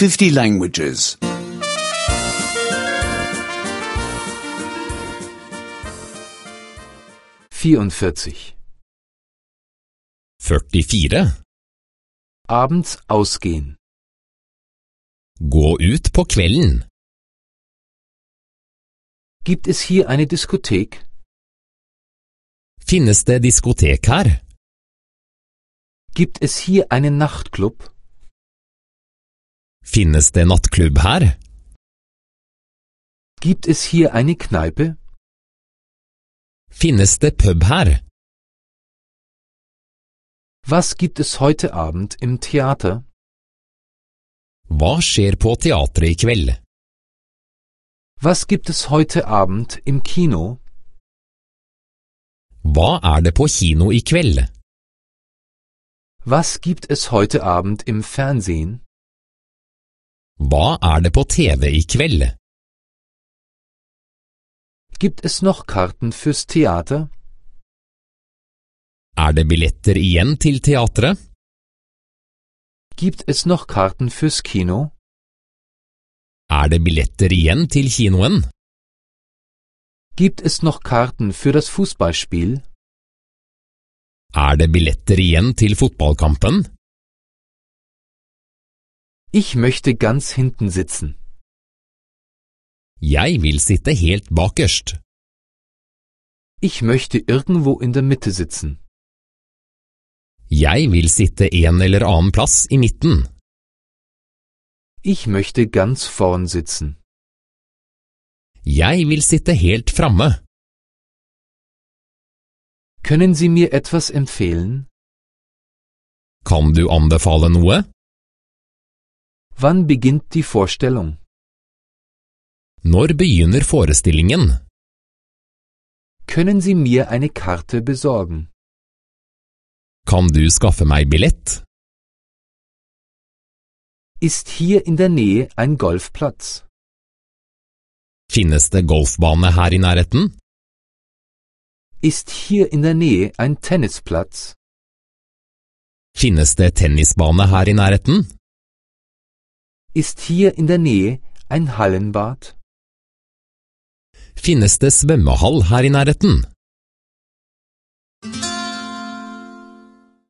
50 languages. 44. 44. Abends ausgehen. Gå ut på kvelden. Gibt es hier eine Diskothek? Finnes det diskotek her? Gibt es hier einen Nachtclub? Finnes det nattklubb her? Gibt es hier eine Kneipe? Finnes det pub her? Was gibt es heute Abend im Theater? Hva skjer på teatret i kveld? Was gibt es heute Abend im Kino? Hva det på kino i kveld? Was gibt es heute Abend im Fernsehen? Hva det på TV i kveld? Gibt es noch Karten fürs Theater? Det billetter igjen til teatret? Gibt es noch Karten fürs Kino? Det billetter igjen til kinoen? Gibt es noch Karten für das Fußballspiel? Det billetter igjen til fotballkampen? Ich möchte ganz hinten sitzen. Jeg vil sitte helt bakerst. Ich möchte irgendwo in der Mitte sitzen. Jeg vil sitte en eller annen plass i midten. Ich möchte ganz vorn sitzen. Jeg vil sitte helt framme. Können Sie mir etwas empfehlen? Kan du anbefale noe? Wann beginnt die Vorstellung? Når begynner forestillingen? Können Sie mir eine Karte besorgen? Kan du skaffe meg billett? Ist hier in der Nähe ein Golfplatz? Finnes det golfbane her i nærheten? Ist hier in der Nähe ein Tennisplatz? Finnes det tennisbane her i nærheten? Ist hier in der Nähe ein Hallenbad? Finnes det svømmehall her i nærheten?